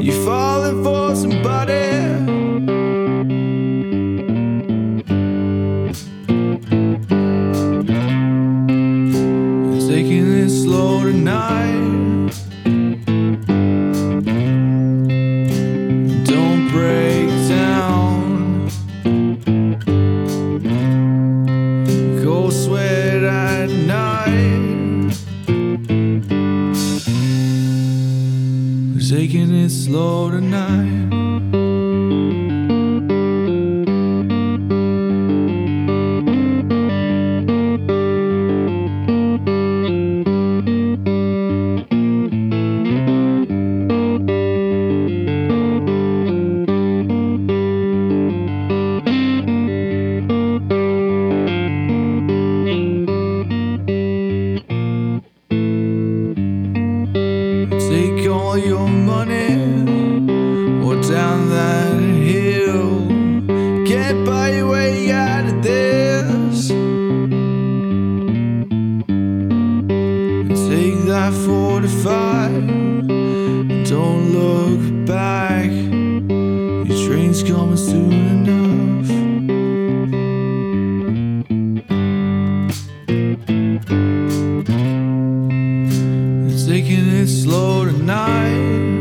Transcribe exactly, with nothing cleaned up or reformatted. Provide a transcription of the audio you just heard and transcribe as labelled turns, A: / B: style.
A: You're falling for somebody. Taking it slow tonight. Don't break down. Cold sweat at night. Taking it slow tonight. Take all your money or down that hill. Can't buy your way out of this. Take that forty-five. Don't look back. Your train's coming soon enough. Taking it slow tonight.